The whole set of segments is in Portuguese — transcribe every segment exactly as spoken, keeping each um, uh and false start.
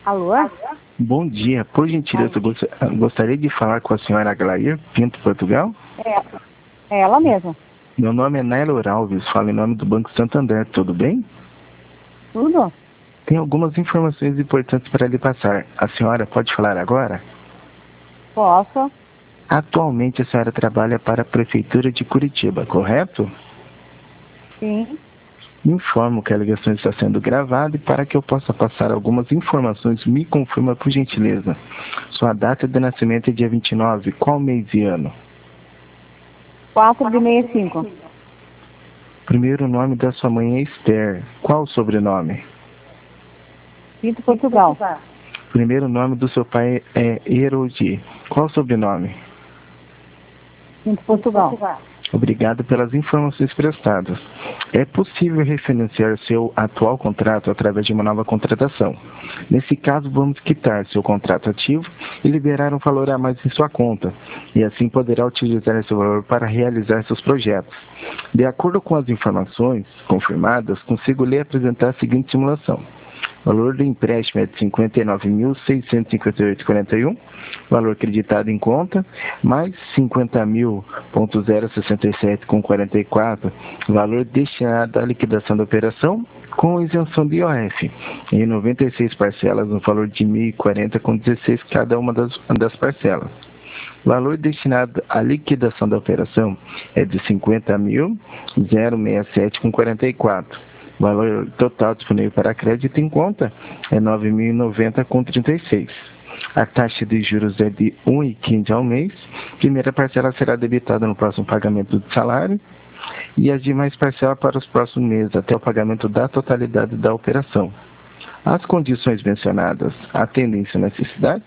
Alô? Bom dia, por gentileza, eu gost- gostaria de falar com a senhora Aglair Pinto Portugal? É, é ela mesma. Meu nome é Naylor Alves, falo em nome do Banco Santander, tudo bem? Tudo? Tem algumas informações importantes para lhe passar. A senhora pode falar agora? Posso? Atualmente a senhora trabalha para a Prefeitura de Curitiba, correto? Sim. Informo que a ligação está sendo gravada e para que eu possa passar algumas informações, me confirma por gentileza. Sua data de nascimento é dia vinte e nove, qual mês e ano? quatro de sessenta e cinco. Primeiro nome da sua mãe é Esther. Qual o sobrenome? Pinto Portugal. Primeiro nome do seu pai é Erodi. Qual o sobrenome? Pinto Portugal. Obrigado pelas informações prestadas. É possível refinanciar seu atual contrato através de uma nova contratação. Nesse caso, vamos quitar seu contrato ativo e liberar um valor a mais em sua conta, e assim poderá utilizar esse valor para realizar seus projetos. De acordo com as informações confirmadas, consigo lhe apresentar a seguinte simulação. O valor do empréstimo é de cinquenta e nove mil, seiscentos e cinquenta e oito vírgula quarenta e um, valor creditado em conta, mais cinquenta mil vírgula sessenta e sete vírgula quarenta e quatro, valor destinado à liquidação da operação, com isenção de I O F, em noventa e seis parcelas, no valor de mil e quarenta vírgula dezesseis cada uma das, das parcelas. Valor destinado à liquidação da operação é de cinquenta mil, sessenta e sete vírgula quarenta e quatro. Valor total disponível para crédito em conta é nove mil e noventa vírgula trinta e seis. A taxa de juros é de um vírgula quinze ao mês. Primeira parcela será debitada no próximo pagamento do salário e as demais parcelas para os próximos meses, até o pagamento da totalidade da operação. As condições mencionadas atendem sua necessidade?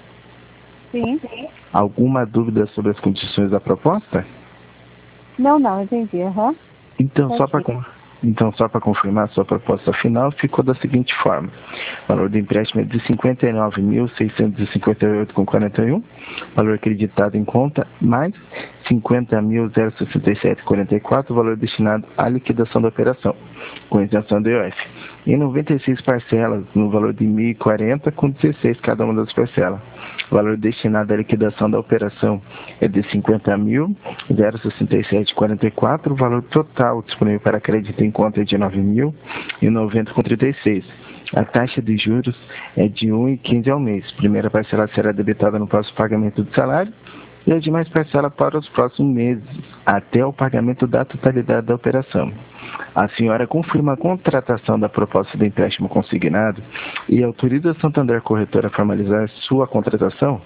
Sim. Alguma dúvida sobre as condições da proposta? Não, não, entendi. Uhum. Então, só para então, só para confirmar, sua proposta final ficou da seguinte forma. O valor do empréstimo é de cinquenta e nove mil, seiscentos e cinquenta e oito vírgula quarenta e um, valor acreditado em conta, mais cinquenta mil, sessenta e sete vírgula quarenta e quatro, valor destinado à liquidação da operação, com isenção do I O F. Em noventa e seis parcelas, no valor de mil e quarenta com dezesseis cada uma das parcelas. O valor destinado à liquidação da operação é de cinquenta mil, sessenta e sete vírgula quarenta e quatro, o valor total disponível para crédito em conta é de nove mil e noventa vírgula trinta e seis. A taxa de juros é de um vírgula quinze ao mês. Primeira parcela será debitada no próximo pagamento do salário e as demais parcelas para os próximos meses, até o pagamento da totalidade da operação. A senhora confirma a contratação da proposta de empréstimo consignado e autoriza a Santander Corretora a formalizar sua contratação?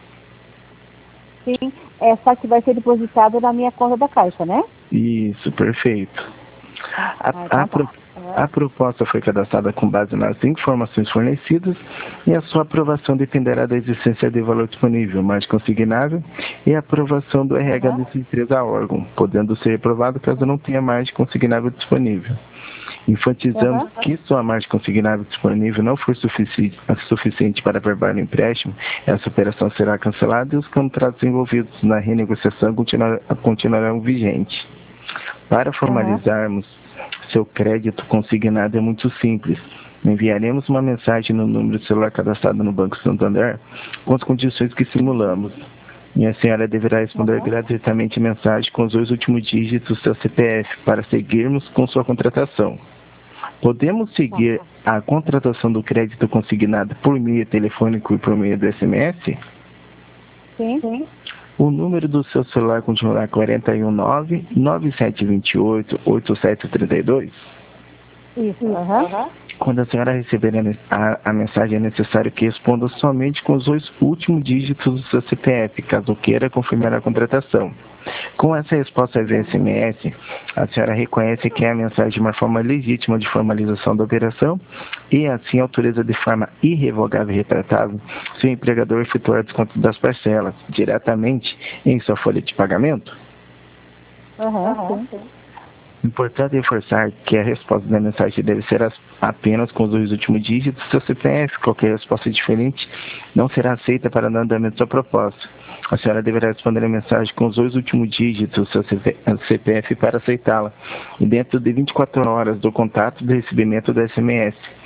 Sim, é só que vai ser depositado na minha conta da Caixa, né? Isso, perfeito. A, Ah, então a, pro- a proposta foi cadastrada com base nas informações fornecidas e a sua aprovação dependerá da existência de valor disponível, margem consignável e a aprovação do R H Uhum. dessa empresa órgão, podendo ser reprovado caso não tenha margem consignável disponível. Enfatizamos Uhum. que sua margem consignável disponível não for sufici- suficiente para averbar o empréstimo, essa operação será cancelada e os contratos envolvidos na renegociação continuar- continuarão vigentes. Para formalizarmos seu crédito consignado é muito simples. Enviaremos uma mensagem no número de celular cadastrado no Banco Santander com as condições que simulamos. E a senhora deverá responder Uhum. gratuitamente a mensagem com os dois últimos dígitos do seu C P F para seguirmos com sua contratação. Podemos seguir a contratação do crédito consignado por meio telefônico e por meio do S M S? Sim. Sim. O número do seu celular continuará quarenta e um nove, nove sete dois oito, oito sete três dois? Isso. Uhum. Quando a senhora receber a, a mensagem, é necessário que responda somente com os dois últimos dígitos do seu C P F, caso queira confirmar a contratação. Com essa resposta via S M S, a senhora reconhece que é a mensagem de uma forma legítima de formalização da operação e assim autoriza de forma irrevogável e retratável seu empregador efetuar desconto das parcelas diretamente em sua folha de pagamento? Uhum. Sim. Importante reforçar que a resposta da mensagem deve ser as- apenas com os dois últimos dígitos do seu C P F. Qualquer resposta diferente não será aceita para o andamento da sua proposta. A senhora deverá responder a mensagem com os dois últimos dígitos do seu C P F para aceitá-la, e dentro de vinte e quatro horas do contato do recebimento do S M S.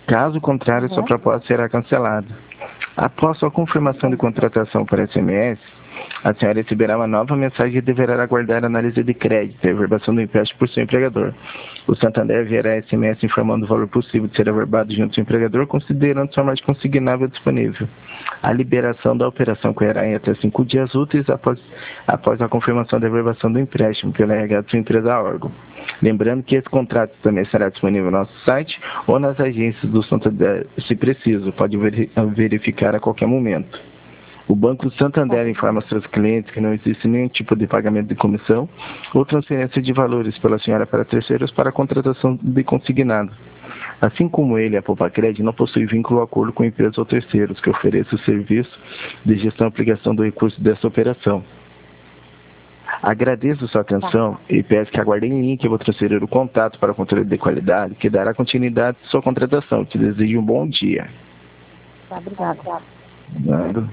Caso contrário, Uhum. sua proposta será cancelada. Após sua confirmação de contratação por S M S, a senhora receberá uma nova mensagem e deverá aguardar a análise de crédito e a averbação do empréstimo por seu empregador. O Santander enviará S M S informando o valor possível de ser averbado junto ao seu empregador, considerando sua margem consignável disponível. A liberação da operação ocorrerá em até cinco dias úteis após, após a confirmação da averbação do empréstimo pela R H de sua empresa órgão. Lembrando que esse contrato também será disponível no nosso site ou nas agências do Santander, se preciso, pode verificar a qualquer momento. O Banco Santander informa seus clientes que não existe nenhum tipo de pagamento de comissão ou transferência de valores pela senhora para terceiros para a contratação de consignado. Assim como ele, a Poupa-Cred não possui vínculo ou acordo com empresas ou terceiros que ofereçam o serviço de gestão e aplicação do recurso dessa operação. Agradeço sua atenção e peço que aguardem em linha que eu vou transferir o contato para o controle de qualidade que dará continuidade à sua contratação. Te desejo um bom dia. Tá, obrigada. Nada.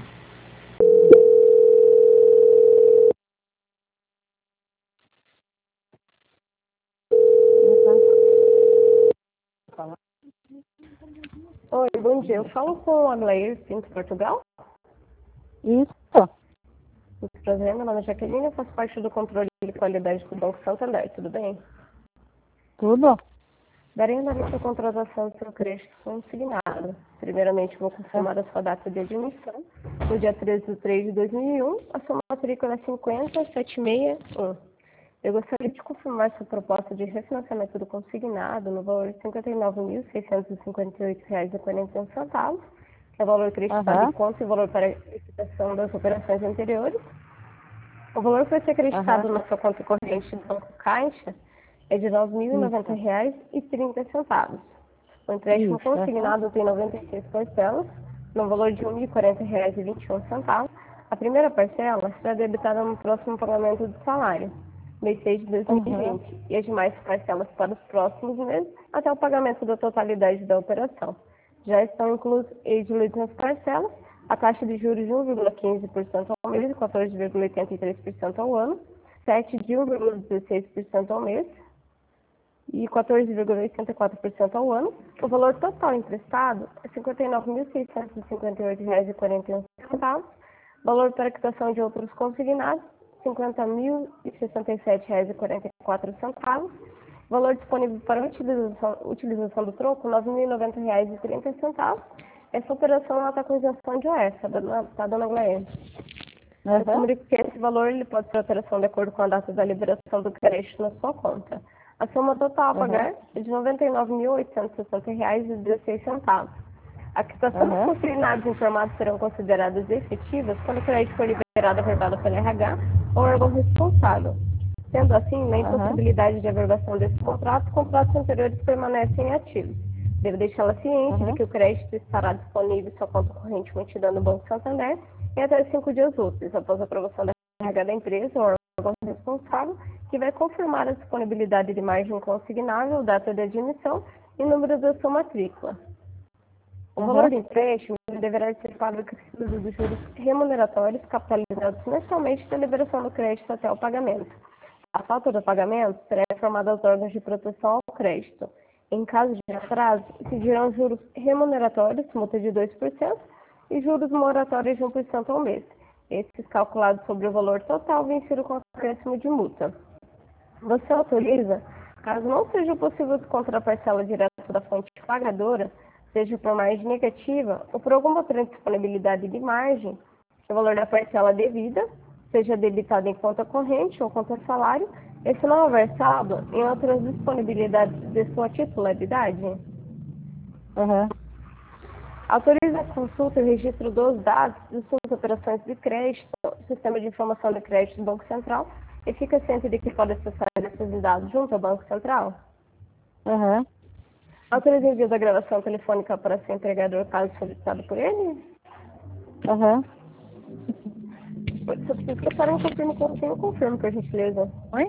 Oi, bom dia. Eu falo com a Glair Pinto Portugal. Isso. Muito prazer, meu nome é Jaqueline, eu faço parte do controle de qualidade do Banco Santander, tudo bem? Tudo? Darei andamento à contratação do seu crédito consignado. Primeiramente, vou confirmar a sua data de admissão. No dia treze de três de dois mil e um, a sua matrícula é cinquenta sete seis um. Eu gostaria de confirmar sua proposta de refinanciamento do consignado no valor de cinquenta e nove mil, seiscentos e cinquenta e oito reais e quarenta e um centavos, que é o valor acreditado Uhum. de conta e o valor para a execução das operações anteriores. O valor que vai ser acreditado Uhum. na sua conta corrente do Banco Caixa é de nove mil e noventa reais e trinta centavos. O empréstimo Isso, consignado tem noventa e seis parcelas, no valor de um mil e quarenta reais e vinte e um centavos. A primeira parcela será debitada no próximo pagamento do salário, mês seis de dois mil e vinte, Uhum. e as demais parcelas para os próximos meses, até o pagamento da totalidade da operação. Já estão inclusos nas parcelas a taxa de juros de um vírgula quinze por cento ao mês e quatorze vírgula oitenta e três por cento ao ano, sete de um vírgula dezesseis por cento ao mês e quatorze vírgula oitenta e quatro por cento ao ano. O valor total emprestado é cinquenta e nove mil, seiscentos e cinquenta e oito reais e quarenta e um centavos. Valor para quitação de outros consignados, cinquenta mil e sessenta e sete reais e quarenta e quatro centavos. Valor disponível para utilização, utilização do troco, nove mil e noventa reais e trinta centavos. Essa operação está com isenção de O S, tá, dona Glair? Eu Uhum. comunico que esse valor ele pode ser alteração de acordo com a data da liberação do crédito na sua conta. A soma total a pagar Uhum. é de noventa e nove mil, oitocentos e sessenta reais e dezesseis centavos. A quitação Uhum. dos consignados informados serão consideradas efetivas quando o crédito for liberado averbado pela R H ou órgão responsável. Sendo assim, na impossibilidade de averbação desse contrato, contratos anteriores permanecem ativos. Devo deixá-la ciente Uhum. de que o crédito estará disponível em sua conta corrente mantida no Banco Santander em até cinco dias úteis, após a aprovação da R H da empresa ou órgão responsável, que vai confirmar a disponibilidade de margem consignável, data de admissão e número da sua matrícula. O Uhum. valor do empréstimo deverá ser pago acrescido dos juros remuneratórios capitalizados mensalmente da liberação do crédito até o pagamento. A falta do pagamento será informada aos órgãos de proteção ao crédito. Em caso de atraso, exigirão juros remuneratórios, multa de dois por cento, e juros moratórios de um por cento ao mês. Esses calculados sobre o valor total vencido com acréscimo de multa. Você autoriza, caso não seja possível descontar a parcela direto da fonte pagadora, seja por margem negativa ou por alguma outra disponibilidade de margem, o valor da parcela devida, seja debitado em conta corrente ou conta salário, esse não é versado em outras disponibilidades de sua titularidade. Uhum. Autoriza a consulta e o registro dos dados de suas operações de crédito, Sistema de Informação de Crédito do Banco Central, e fica ciente de que pode acessar esses dados junto ao Banco Central. Uhum. Autoriza o envio da gravação telefônica para seu empregador, caso solicitado por ele. Uhum. Se eu preciso que a senhora me confirme com você, eu confirmo, por gentileza. Oi?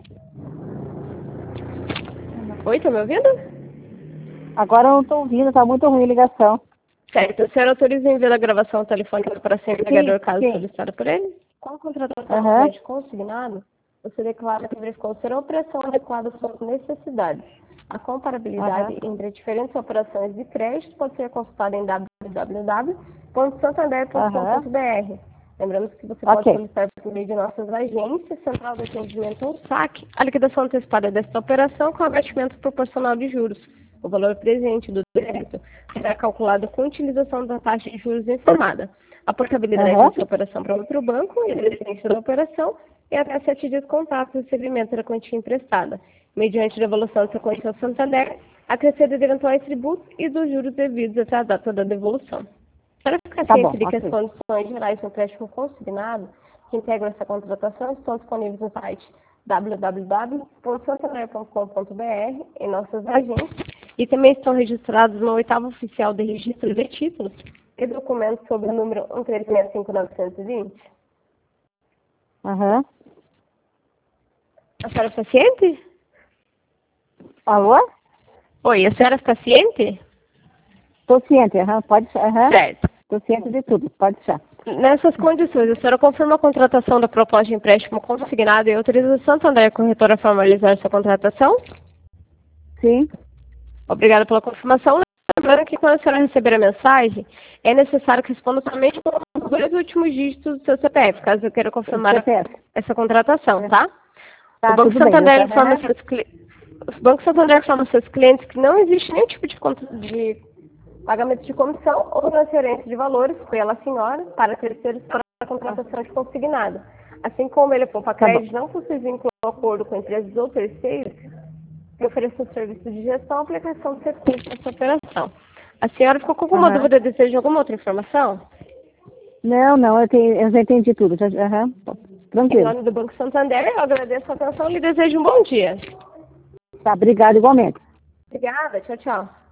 Oi, tá me ouvindo? Agora eu não estou ouvindo, está muito ruim a ligação. Certo, a senhora autoriza o envio da gravação telefônica para seu empregador, caso sim. solicitado por ele? Com a contratação Uhum. do crédito consignado, você declara que verificou ser a operação adequada às suas necessidades. A comparabilidade Uhum. entre diferentes operações de crédito pode ser consultada em w w w ponto santander ponto com ponto b r. Lembrando que você pode Ok. solicitar por meio de nossas agências, Central de Atendimento ou saque, a liquidação antecipada desta operação com abatimento proporcional de juros. O valor presente do débito será calculado com utilização da taxa de juros informada. A portabilidade Uhum. dessa operação para outro banco e a existência da operação é até sete dias contato do recebimento da quantia emprestada, mediante devolução dessa quantia ao Santander, acrescida de eventuais tributos e dos juros devidos até a data da devolução. Para ficar Tá ciente bom, de que ok. as condições gerais do empréstimo consignado que integram essa contratação estão disponíveis no site w w w ponto santander ponto com ponto b r, em nossas agências, e também estão registrados no oitavo oficial de registro de títulos e documentos sob o número um três seis cinco nove dois zero. Aham. A senhora está ciente? Alô? Oi, a senhora está ciente? Estou ciente, aham, pode ser. Aham. Certo. Estou ciente de tudo, pode ser. Nessas condições, a senhora confirma a contratação da proposta de empréstimo consignado e autoriza o Santander Corretora a formalizar sua contratação? Sim. Obrigada pela confirmação. Lembrando que quando a senhora receber a mensagem, é necessário que responda somente com os dois últimos dígitos do seu C P F, caso eu queira confirmar C P F. essa contratação, tá? Tá, o Banco tudo bem, Santander eu tô- informa aham. seus clientes. O Banco Santander informa aos seus clientes que não existe nenhum tipo de, contra- de pagamento de comissão ou transferência de valores pela senhora para terceiros para a contratação de consignado. Assim como ele for para Tá bom. crédito, não possível incluir um acordo com empresas ou terceiros que ofereçam serviço de gestão ou aplicação de serviços nessa operação. A senhora ficou com alguma Aham. dúvida, deseja alguma outra informação? Não, não, eu, tenho, eu já entendi tudo. Já, aham. Em Tranquilo. nome do Banco Santander, eu agradeço a atenção e lhe desejo um bom dia. Tá, obrigado igualmente. Obrigada, tchau, tchau.